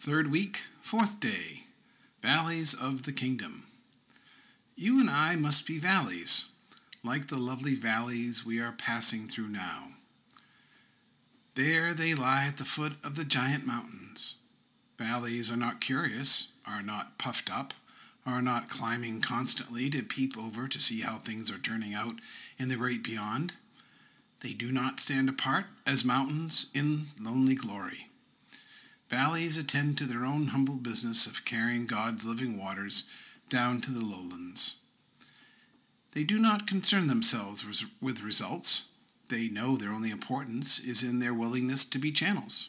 Third week, fourth day, Valleys of the Kingdom. You and I must be valleys, like the lovely valleys we are passing through now. There they lie at the foot of the giant mountains. Valleys are not curious, are not puffed up, are not climbing constantly to peep over to see how things are turning out in the great beyond. They do not stand apart as mountains in lonely glory. Valleys attend to their own humble business of carrying God's living waters down to the lowlands. They do not concern themselves with results. They know their only importance is in their willingness to be channels.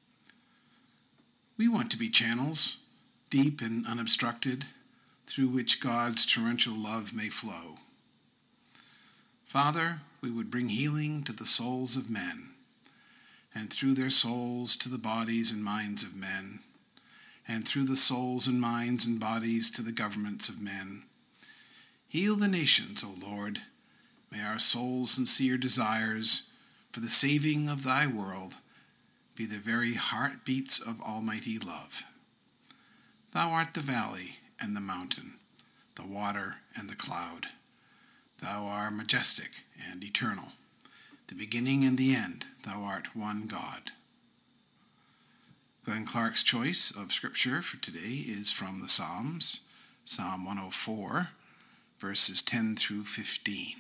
We want to be channels, deep and unobstructed, through which God's torrential love may flow. Father, we would bring healing to the souls of men, and through their souls to the bodies and minds of men, and through the souls and minds and bodies to the governments of men. Heal the nations, O Lord. May our souls' sincere desires for the saving of thy world be the very heartbeats of almighty love. Thou art the valley and the mountain, the water and the cloud. Thou art majestic and eternal. The beginning and the end, thou art one God. Glenn Clark's choice of scripture for today is from the Psalms, Psalm 104, verses 10 through 15.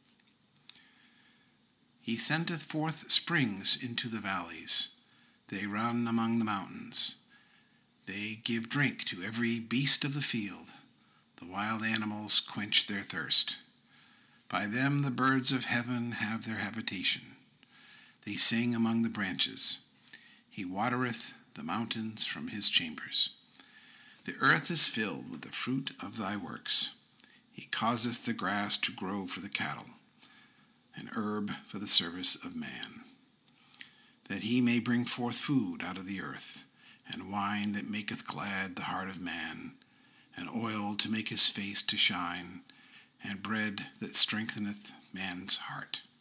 He sendeth forth springs into the valleys. They run among the mountains. They give drink to every beast of the field. The wild animals quench their thirst. By them the birds of heaven have their habitation. They sing among the branches. He watereth the mountains from his chambers. The earth is filled with the fruit of thy works. He causeth the grass to grow for the cattle, and herb for the service of man, that he may bring forth food out of the earth, and wine that maketh glad the heart of man, and oil to make his face to shine, and bread that strengtheneth man's heart.